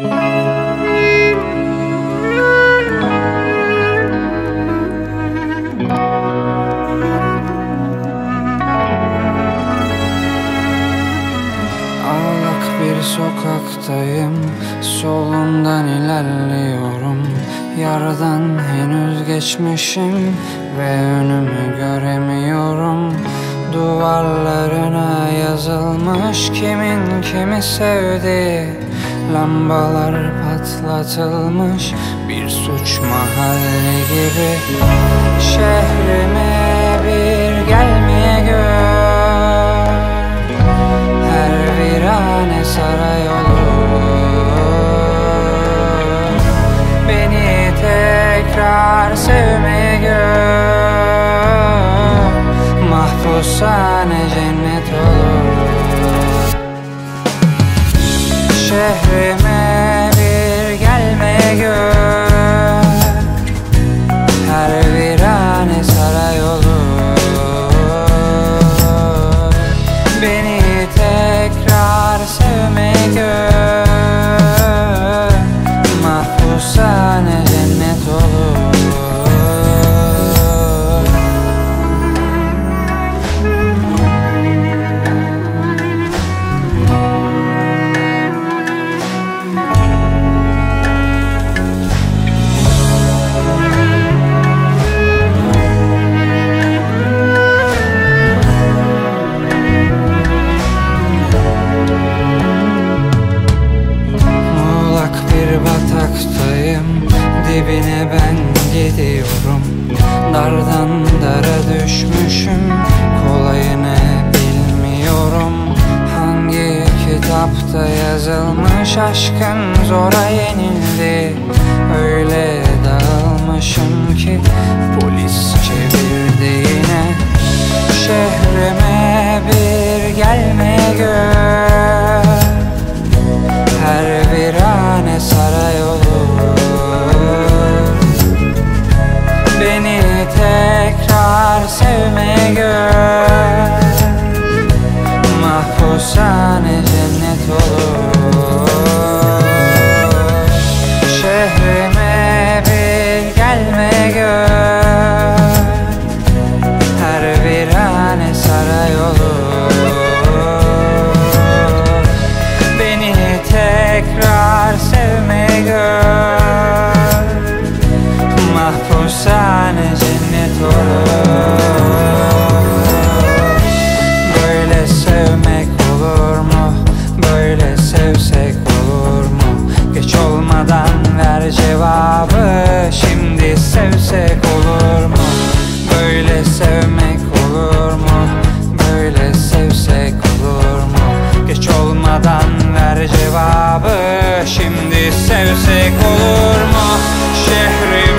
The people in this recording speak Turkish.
Ağlak bir sokaktayım, solundan ilerliyorum. Yardan henüz geçmişim ve önümü göremiyorum. Duvarlarına yazılmış kimin kimi sevdiği, lambalar patlatılmış bir suç mahalli gibi. Şehrime bir gelmeye gör, her virane saray olur. Beni tekrar sevmeye gör, mahpushane cennet olur. Şehrime bir gelmeye gör, her virane saray olur. Beni tekrar sevmeye gör, mahpushane cennet olur. Bataktayım, dibine ben gidiyorum. Dardan dara düşmüşüm, kolayını bilmiyorum. Hangi kitapta yazılmış aşkın zora yenildi? Öyle dağılmışım ki polis çevirdi yine. Şehrime bir gelmeye gör, her virane saray olur. Beni tekrar sevmeye gör, mahpushane cennet olur. Şehrime bir gelmeye gör, her virane saray olur. Beni tekrar sevmeye gör, mahpushane cennet olur. Böyle sevmek olur mu? Böyle sevsek olur mu? Geç olmadan ver cevabı, şimdi sevsek olur mu? Böyle sevmek olur mu? Böyle sevsek olur mu? Geç olmadan ver cevabı, şimdi sevsek olur mu? Şehri